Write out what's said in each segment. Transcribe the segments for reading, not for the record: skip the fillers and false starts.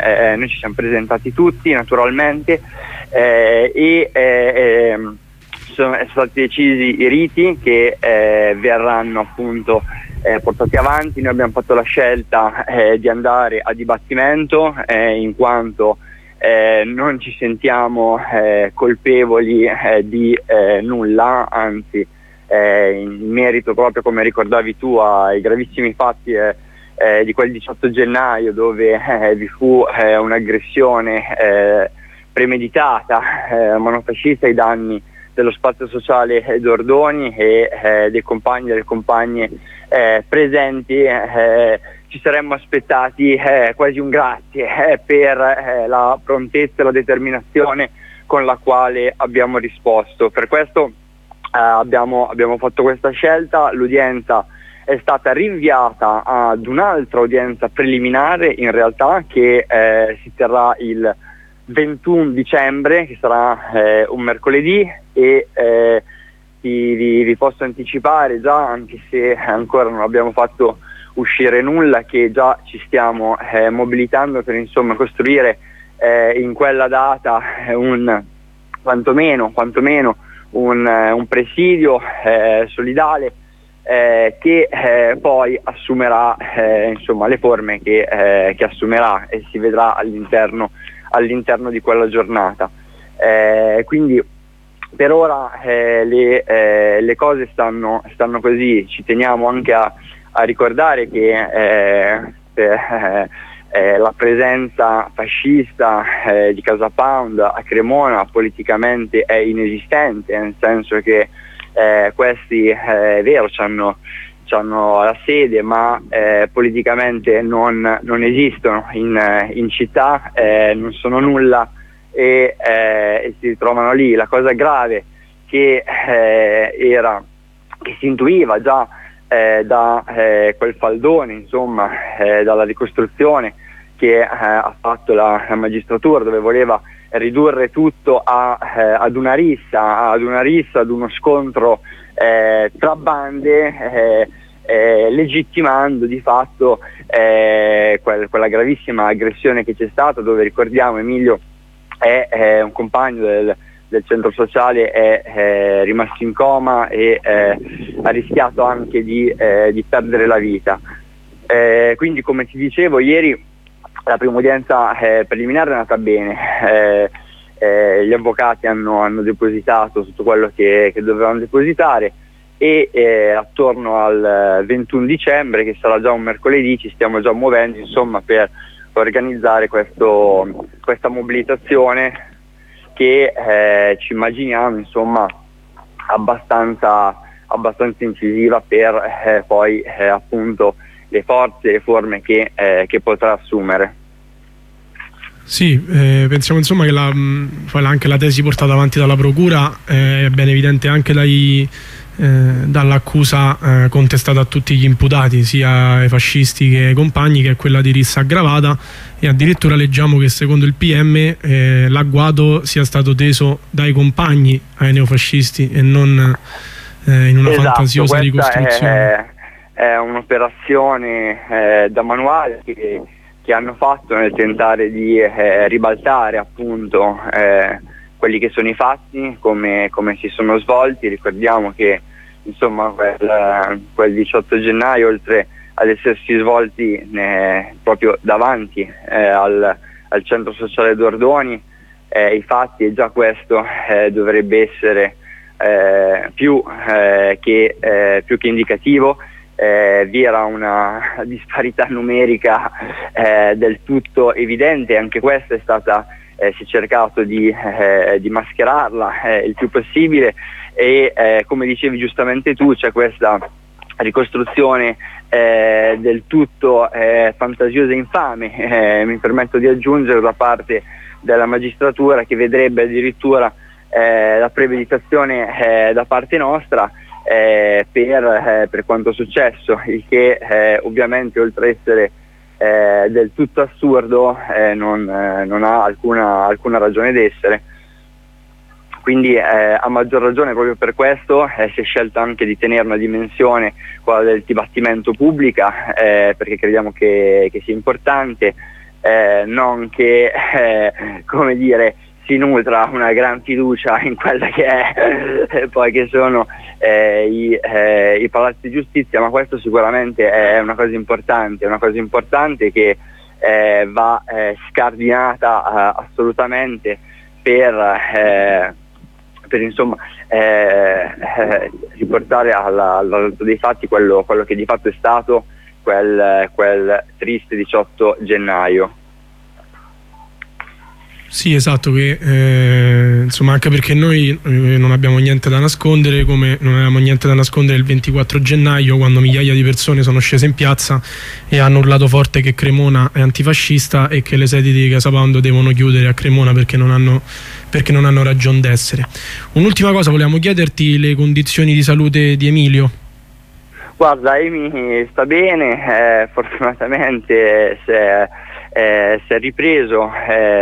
noi ci siamo presentati tutti naturalmente, sono stati decisi i riti che verranno appunto portati avanti. Noi abbiamo fatto la scelta di andare a dibattimento in quanto non ci sentiamo colpevoli di nulla, anzi in merito proprio, come ricordavi tu, ai gravissimi fatti di quel 18 gennaio dove vi fu un'aggressione premeditata monofascista ai danni dello spazio sociale d'Ordoni e dei compagni e delle compagne presenti. Ci saremmo aspettati quasi un grazie per la prontezza e la determinazione con la quale abbiamo risposto. Per questo abbiamo fatto questa scelta. L'udienza è stata rinviata ad un'altra udienza preliminare, in realtà, che si terrà il 21 dicembre, che sarà un mercoledì, e vi posso anticipare già, anche se ancora non abbiamo fatto uscire nulla, che già ci stiamo mobilitando per insomma costruire in quella data quantomeno un presidio solidale che poi assumerà insomma le forme che assumerà e si vedrà all'interno di quella giornata. Quindi per ora le cose stanno così. Ci teniamo anche a ricordare che la presenza fascista di Casa Pound a Cremona politicamente è inesistente, nel senso che questi è vero, c'hanno la sede, ma politicamente non esistono in città, non sono nulla e si trovano lì. La cosa grave che si intuiva già da quel faldone, insomma, dalla ricostruzione che ha fatto la magistratura, dove voleva ridurre tutto ad una rissa, ad uno scontro tra bande, legittimando di fatto quella gravissima aggressione che c'è stata, dove, ricordiamo, Emilio è un compagno del centro sociale, è rimasto in coma e ha rischiato anche di perdere la vita. Quindi, come ti dicevo, ieri la prima udienza preliminare è andata bene, gli avvocati hanno depositato tutto quello che dovevano depositare e attorno al 21 dicembre, che sarà già un mercoledì, ci stiamo già muovendo insomma per organizzare questa mobilitazione che ci immaginiamo insomma abbastanza incisiva per poi appunto le forze e le forme che potrà assumere. Sì, pensiamo insomma che anche la tesi portata avanti dalla procura è ben evidente anche dall'accusa contestata a tutti gli imputati, sia ai fascisti che ai compagni, che è quella di rissa aggravata, e addirittura leggiamo che secondo il PM l'agguato sia stato teso dai compagni ai neofascisti e non in una fantasiosa ricostruzione. È un'operazione da manuale che hanno fatto nel tentare di ribaltare appunto quelli che sono i fatti, come si sono svolti. Ricordiamo che insomma quel 18 gennaio, oltre ad essersi svolti proprio davanti al centro sociale d'Ordoni, i fatti, e già questo dovrebbe essere più che indicativo. Vi era una disparità numerica del tutto evidente, anche questa è stata, si è cercato di mascherarla il più possibile, e come dicevi giustamente tu, c'è questa ricostruzione del tutto fantasiosa e infame, mi permetto di aggiungere, da parte della magistratura, che vedrebbe addirittura la premeditazione da parte nostra per quanto successo, il che ovviamente, oltre a essere del tutto assurdo, non ha alcuna ragione d'essere. Quindi a maggior ragione, proprio per questo si è scelto anche di tenere una dimensione, quella del dibattimento, pubblica, perché crediamo che sia importante. non che come dire, si nutra una gran fiducia in quella che è poi che sono i palazzi di giustizia, ma questo sicuramente è una cosa importante che va scardinata assolutamente per insomma riportare alla dei fatti quello che di fatto è stato quel triste 18 gennaio. Sì, esatto, che insomma, anche perché noi non abbiamo niente da nascondere, come non avevamo niente da nascondere il 24 gennaio, quando migliaia di persone sono scese in piazza e hanno urlato forte che Cremona è antifascista e che le sedi di Casapound devono chiudere a Cremona perché non hanno ragione d'essere. Un'ultima cosa, volevamo chiederti le condizioni di salute di Emilio. Guarda, Emi sta bene, fortunatamente si è ripreso,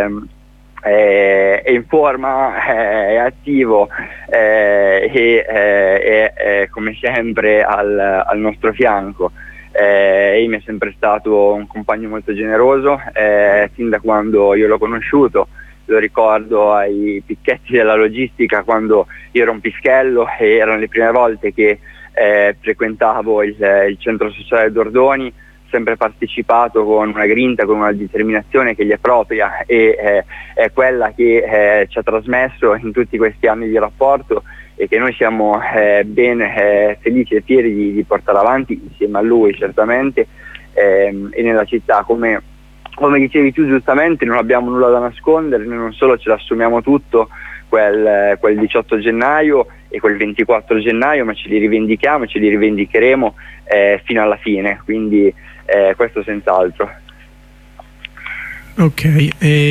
è in forma, è attivo e è come sempre al nostro fianco. Emi è sempre stato un compagno molto generoso, sin da quando io l'ho conosciuto. Lo ricordo ai picchetti della logistica, quando io ero un pischello e erano le prime volte che frequentavo il centro sociale Dordoni, sempre partecipato con una grinta, con una determinazione che gli è propria e è quella che ci ha trasmesso in tutti questi anni di rapporto e che noi siamo ben felici e fieri di portare avanti insieme a lui, certamente, e nella città. Come dicevi tu giustamente, non abbiamo nulla da nascondere, noi non solo ce l'assumiamo tutto quel 18 gennaio e quel 24 gennaio, ma ce li rivendichiamo e ce li rivendicheremo fino alla fine, quindi questo senz'altro. Ok,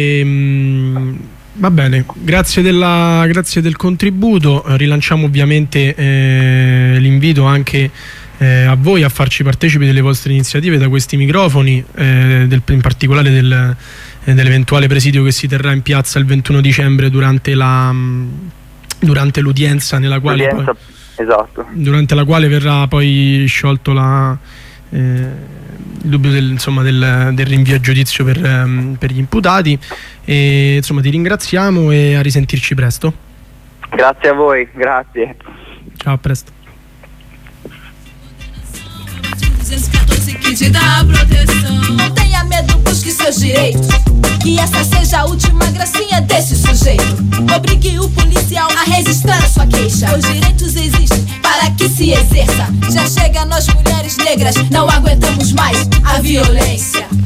va bene, grazie del contributo. Rilanciamo ovviamente l'invito anche a voi a farci partecipi delle vostre iniziative da questi microfoni, in particolare dell'eventuale presidio che si terrà in piazza il 21 dicembre durante l'udienza nella quale durante la quale verrà poi sciolto il dubbio del rinvio a giudizio per gli imputati. E insomma ti ringraziamo e a risentirci presto. Grazie a voi, grazie. Ciao, a presto. Que te dá proteção. Não tenha medo, busque seus direitos. Que essa seja a última gracinha desse sujeito. Obrigue o policial a registrar a sua queixa. Os direitos existem para que se exerça. Já chega, nós mulheres negras não aguentamos mais a violência.